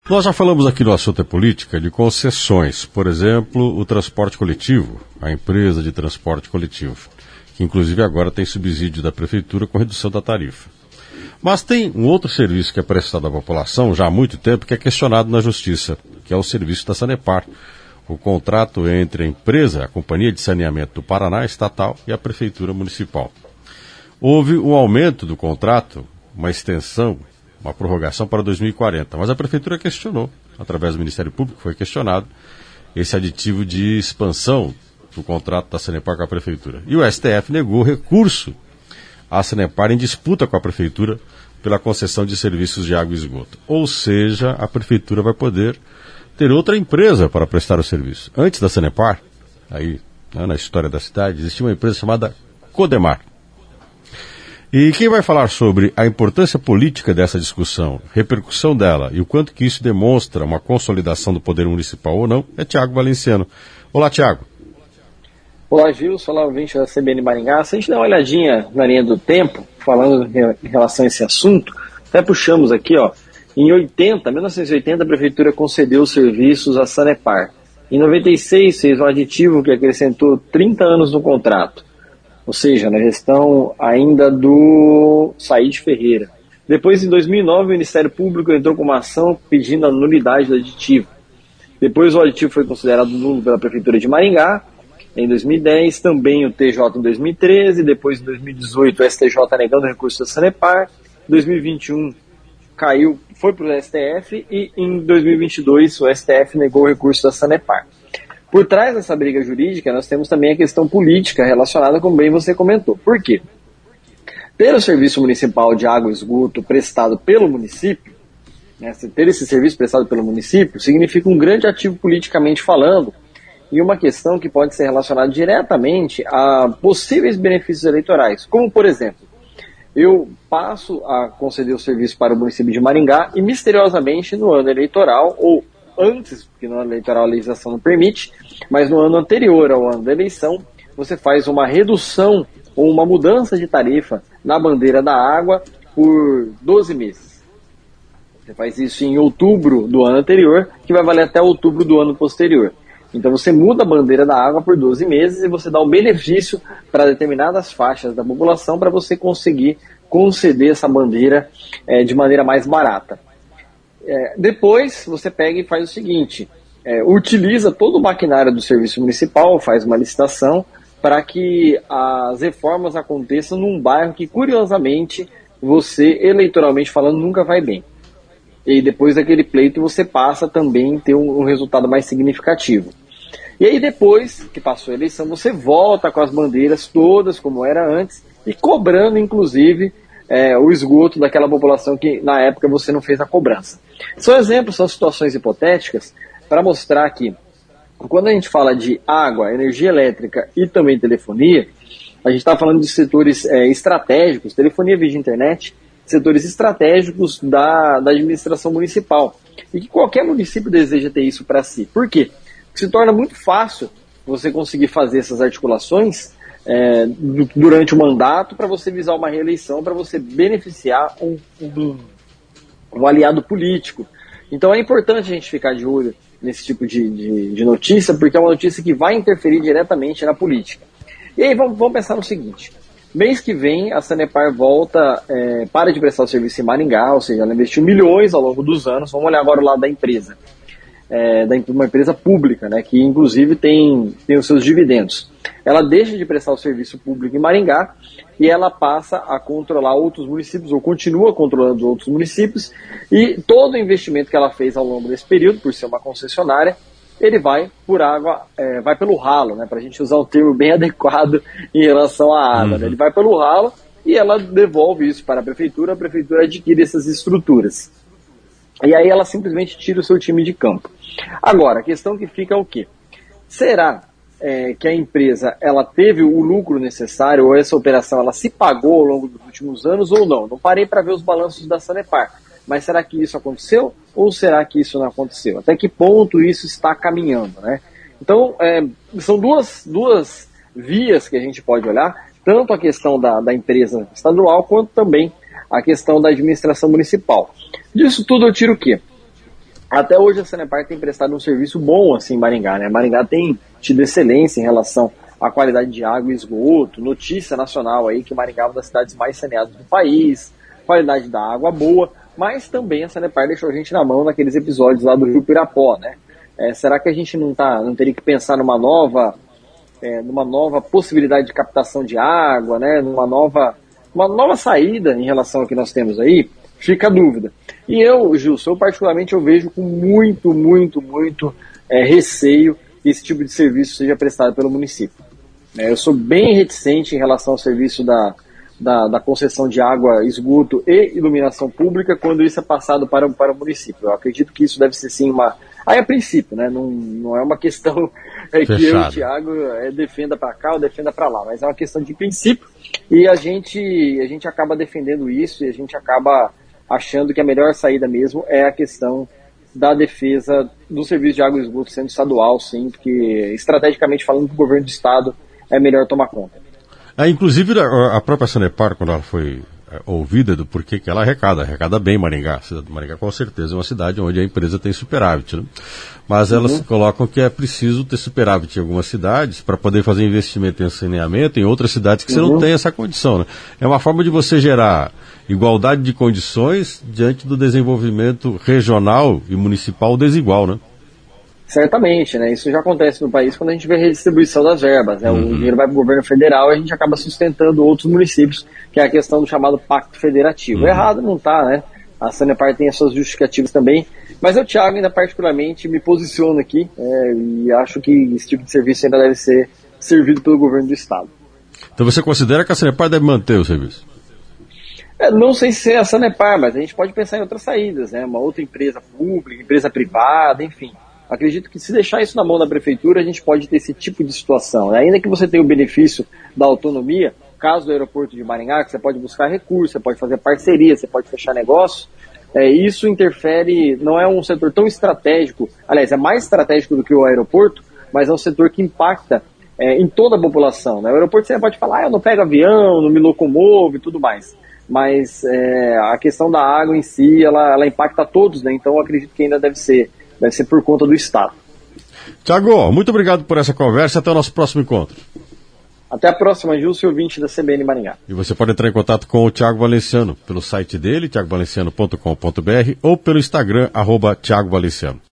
Nós já falamos aqui no Assunto é Política de concessões, por exemplo, o transporte coletivo, a empresa de transporte coletivo, que inclusive agora tem subsídio da prefeitura com redução da tarifa. Mas tem um outro serviço que é prestado à população já há muito tempo que é questionado na Justiça, que é o serviço da Sanepar, o contrato entre a empresa, a Companhia de Saneamento do Paraná, estatal, e a Prefeitura Municipal. Houve um aumento do contrato, uma extensão, uma prorrogação para 2040, mas a Prefeitura questionou, através do Ministério Público, foi questionado esse aditivo de expansão do contrato da Sanepar com a Prefeitura. E o STF negou recurso à Sanepar em disputa com a Prefeitura pela concessão de serviços de água e esgoto. Ou seja, a Prefeitura vai poder ter outra empresa para prestar o serviço. Antes da Sanepar, aí, na história da cidade, existia uma empresa chamada Codemar. E quem vai falar sobre a importância política dessa discussão, repercussão dela e o quanto que isso demonstra uma consolidação do poder municipal ou não, é Tiago Valenciano. Olá, Tiago. Olá, Gilson. Olá, ouvinte da CBN Maringá. Se a gente der uma olhadinha na linha do tempo, falando em relação a esse assunto, até puxamos aqui, em 1980, a Prefeitura concedeu os serviços à Sanepar. Em 96, fez um aditivo que acrescentou 30 anos no contrato, ou seja, na gestão ainda do Saíde Ferreira. Depois, em 2009, o Ministério Público entrou com uma ação pedindo a nulidade do aditivo. Depois, o aditivo foi considerado nulo pela Prefeitura de Maringá. Em 2010, também o TJ em 2013, depois em 2018 o STJ negando o recurso da Sanepar, em 2021 caiu, foi para o STF e em 2022 o STF negou o recurso da Sanepar. Por trás dessa briga jurídica nós temos também a questão política relacionada, como bem você comentou. Por quê? Ter o serviço municipal de água e esgoto prestado pelo município, ter esse serviço prestado pelo município significa um grande ativo politicamente falando, e uma questão que pode ser relacionada diretamente a possíveis benefícios eleitorais, como, por exemplo, eu passo a conceder o serviço para o município de Maringá e, misteriosamente, no ano eleitoral, ou antes, porque no ano eleitoral a legislação não permite, mas no ano anterior ao ano da eleição, você faz uma redução ou uma mudança de tarifa na bandeira da água por 12 meses. Você faz isso em outubro do ano anterior, que vai valer até outubro do ano posterior. Então você muda a bandeira da água por 12 meses e você dá um benefício para determinadas faixas da população para você conseguir conceder essa bandeira de maneira mais barata. Depois você pega e faz o seguinte, utiliza todo o maquinário do serviço municipal, faz uma licitação para que as reformas aconteçam num bairro que, curiosamente, você, eleitoralmente falando, nunca vai bem. E depois daquele pleito você passa também a ter um resultado mais significativo. E aí depois que passou a eleição, você volta com as bandeiras todas como era antes e cobrando inclusive o esgoto daquela população que na época você não fez a cobrança. São exemplos, são situações hipotéticas para mostrar que quando a gente fala de água, energia elétrica e também telefonia, a gente está falando de setores estratégicos, telefonia, vídeo, internet, setores estratégicos da administração municipal. E que qualquer município deseja ter isso para si. Por quê? Porque se torna muito fácil você conseguir fazer essas articulações durante o mandato para você visar uma reeleição, para você beneficiar um aliado político. Então é importante a gente ficar de olho nesse tipo de notícia, porque é uma notícia que vai interferir diretamente na política. E aí vamos pensar no seguinte. Mês que vem, a Sanepar volta, para de prestar o serviço em Maringá, ou seja, ela investiu milhões ao longo dos anos. Vamos olhar agora o lado da empresa, uma empresa pública, que inclusive tem os seus dividendos. Ela deixa de prestar o serviço público em Maringá e ela passa a controlar outros municípios, ou continua controlando outros municípios, e todo o investimento que ela fez ao longo desse período, por ser uma concessionária, ele vai por água, vai pelo ralo, para a gente usar um termo bem adequado em relação à água. Ele vai pelo ralo e ela devolve isso para a prefeitura adquire essas estruturas. E aí ela simplesmente tira o seu time de campo. Agora, a questão que fica é o quê? Será que a empresa ela teve o lucro necessário, ou essa operação ela se pagou ao longo dos últimos anos ou não? Não parei para ver os balanços da Sanepar. Mas será que isso aconteceu ou será que isso não aconteceu? Até que ponto isso está caminhando, Então, são duas vias que a gente pode olhar, tanto a questão da empresa estadual, quanto também a questão da administração municipal. Disso tudo eu tiro o quê? Até hoje a Sanepar tem prestado um serviço bom assim, em Maringá, né? Maringá tem tido excelência em relação à qualidade de água e esgoto, notícia nacional aí que Maringá é uma das cidades mais saneadas do país, qualidade da água boa, mas também a Sanepar deixou a gente na mão naqueles episódios lá do Rio Pirapó, né? Será que a gente não teria que pensar numa nova possibilidade de captação de água, né? Uma nova saída em relação ao que nós temos aí? Fica a dúvida. E eu, Gilson, particularmente eu vejo com muito receio que esse tipo de serviço seja prestado pelo município. Eu sou bem reticente em relação ao serviço da concessão de água, esgoto e iluminação pública quando isso é passado para o município. Eu acredito que isso deve ser sim Aí a princípio, né? Não é uma questão que eu e o Thiago defenda para cá ou defenda para lá, mas é uma questão de princípio e a gente acaba defendendo isso e a gente acaba achando que a melhor saída mesmo é a questão da defesa do serviço de água e esgoto sendo estadual, sim, porque estrategicamente falando para o governo do estado é melhor tomar conta. Inclusive a própria Sanepar, quando ela foi ouvida do porquê que ela arrecada bem Maringá. A cidade de Maringá com certeza é uma cidade onde a empresa tem superávit, né? Mas elas colocam que é preciso ter superávit em algumas cidades para poder fazer investimento em saneamento, em outras cidades que você não tem essa condição, né? É uma forma de você gerar igualdade de condições diante do desenvolvimento regional e municipal desigual, né? Certamente, né? Isso já acontece no país quando a gente vê a redistribuição das verbas, né? O dinheiro vai para o governo federal e a gente acaba sustentando outros municípios, que é a questão do chamado pacto federativo. Errado não está, né? A Sanepar tem as suas justificativas também, mas eu, Thiago, ainda particularmente me posiciono aqui e acho que esse tipo de serviço ainda deve ser servido pelo governo do estado. Então você considera que a Sanepar deve manter o serviço? Não sei se é a Sanepar, mas a gente pode pensar em outras saídas, né? Uma outra empresa pública, empresa privada, enfim. Acredito que se deixar isso na mão da prefeitura, a gente pode ter esse tipo de situação, né? Ainda que você tenha o benefício da autonomia, caso do aeroporto de Maringá, que você pode buscar recursos, você pode fazer parceria, você pode fechar negócio, isso interfere, não é um setor tão estratégico, aliás, é mais estratégico do que o aeroporto, mas é um setor que impacta em toda a população, né? O aeroporto você pode falar, eu não pego avião, não me locomovo e tudo mais, mas a questão da água em si, ela impacta a todos, né? Então eu acredito que ainda deve ser por conta do Estado. Thiago, muito obrigado por essa conversa. Até o nosso próximo encontro. Até a próxima, Gilson, ouvinte da CBN Maringá. E você pode entrar em contato com o Thiago Valenciano pelo site dele, thiagovalenciano.com.br, ou pelo Instagram, @ThiagoValenciano.